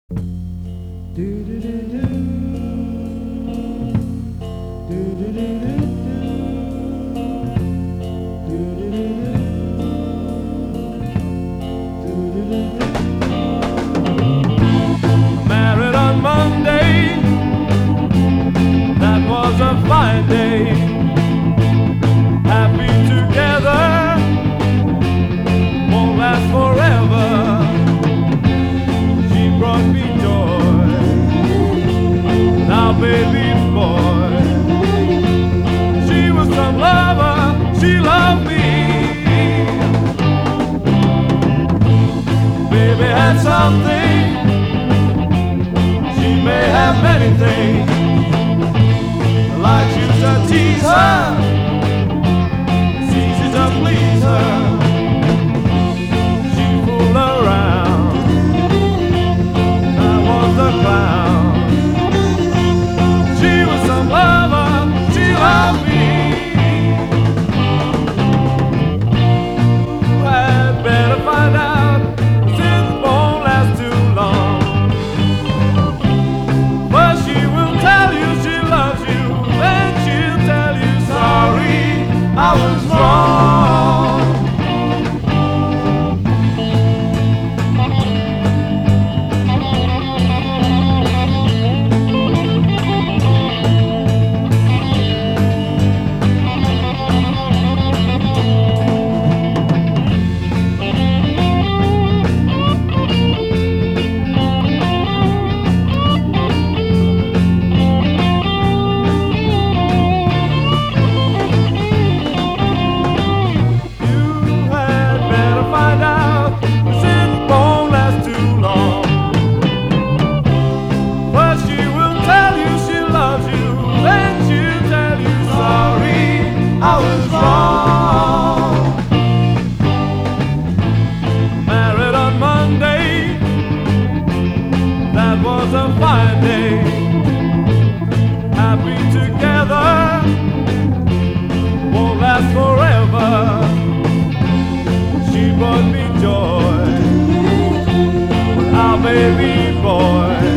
Married on Monday, that was a fine day. Happy together, won't last forever. She brought me joy, now baby boy. She was some lover, she loved me. Baby had something, she may have many things. Like you to tease her, it's easy to please her. She fooled around, I was the clown. She was some lover, she loved me. You had better find out, since it won't last too long. But she will tell you she loves you, then she'll tell you sorry, I was wrong. I was wrong. Married on Monday, that was a fine day. Happy together, won't last forever. She brought me joy, with our baby boy.